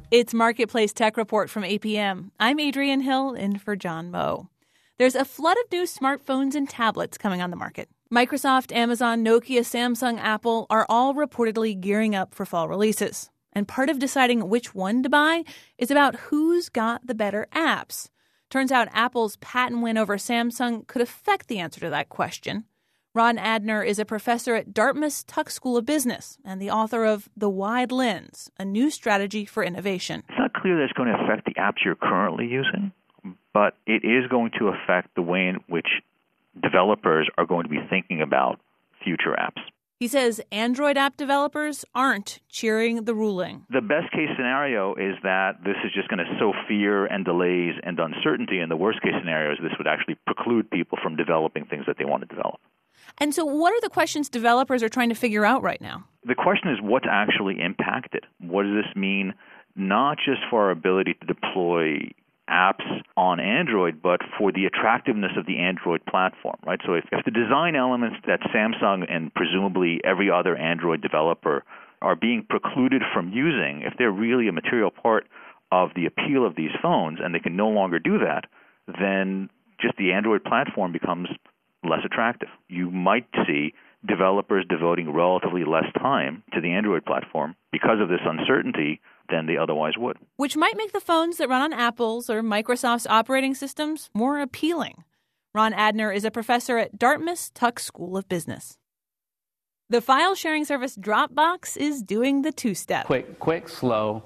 It's Marketplace Tech Report from APM. I'm Adrienne Hill, in for John Moe. There's a flood of new smartphones and tablets coming on the market. Microsoft, Amazon, Nokia, Samsung, Apple are all reportedly gearing up for fall releases. And part of deciding which one to buy is about who's got the better apps. Turns out Apple's patent win over Samsung could affect the answer to that question. Ron Adner is a professor at Dartmouth's Tuck School of Business and the author of The Wide Lens, a new strategy for innovation. It's not clear that it's going to affect the apps you're currently using, but it is going to affect the way in which developers are going to be thinking about future apps. He says Android app developers aren't cheering the ruling. The best case scenario is that this is just going to sow fear and delays and uncertainty, and the worst case scenario is this would actually preclude people from developing things that they want to develop. And so what are the questions developers are trying to figure out right now? The question is what's actually impacted. What does this mean not just for our ability to deploy apps on Android, but for the attractiveness of the Android platform, right? So if the design elements that Samsung and presumably every other Android developer are being precluded from using, if they're really a material part of the appeal of these phones and they can no longer do that, then just the Android platform becomes less attractive. You might see developers devoting relatively less time to the Android platform because of this uncertainty than they otherwise would. Which might make the phones that run on Apple's or Microsoft's operating systems more appealing. Ron Adner is a professor at Dartmouth's Tuck School of Business. The file-sharing service Dropbox is doing the two-step. Quick, slow,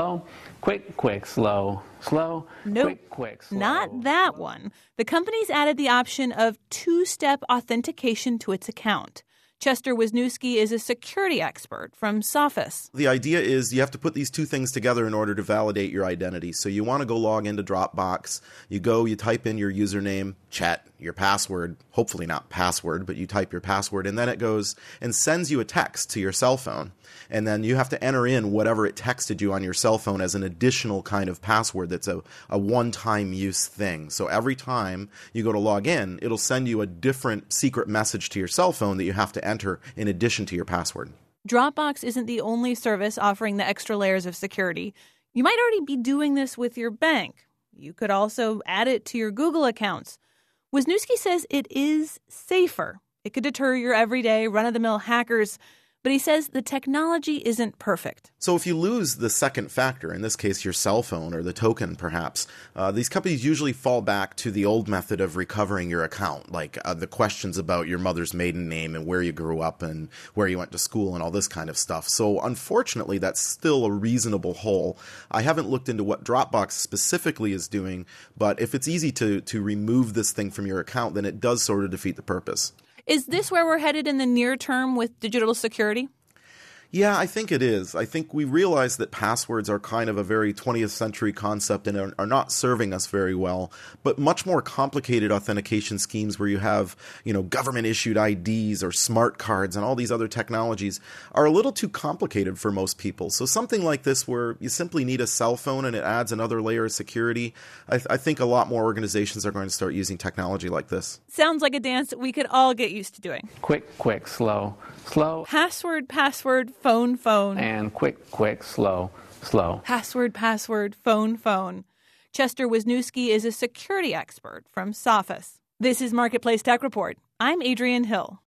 quick, slow, nope, quick, slow. Not that one. The company's added the option of two-step authentication to its account. Chester Wisniewski is a security expert from Sophos. The idea is you have to put these two things together in order to validate your identity. So you want to go log into Dropbox. You type in your username, chat, your password, hopefully not password, but you type your password, and then it goes and sends you a text to your cell phone. And then you have to enter in whatever it texted you on your cell phone as an additional kind of password that's a one-time use thing. So every time you go to log in, it'll send you a different secret message to your cell phone that you have to enter in addition to your password. Dropbox isn't the only service offering the extra layers of security. You might already be doing this with your bank. You could also add it to your Google accounts. Wisniewski says it is safer. It could deter your everyday run-of-the-mill hackers, but he says the technology isn't perfect. So if you lose the second factor, in this case your cell phone or the token perhaps, these companies usually fall back to the old method of recovering your account, like the questions about your mother's maiden name and where you grew up and where you went to school and all this kind of stuff. So unfortunately, that's still a reasonable hole. I haven't looked into what Dropbox specifically is doing, but if it's easy to remove this thing from your account, then it does sort of defeat the purpose. Is this where we're headed in the near term with digital security? Yeah, I think it is. I think we realize that passwords are kind of a very 20th century concept and are not serving us very well. But much more complicated authentication schemes where you have, government-issued IDs or smart cards and all these other technologies are a little too complicated for most people. So something like this where you simply need a cell phone and it adds another layer of security, I think a lot more organizations are going to start using technology like this. Sounds like a dance we could all get used to doing. Quick, slow. Password, phone. And quick, slow. Password, phone. Chester Wisniewski is a security expert from Sophos. This is Marketplace Tech Report. I'm Adrienne Hill.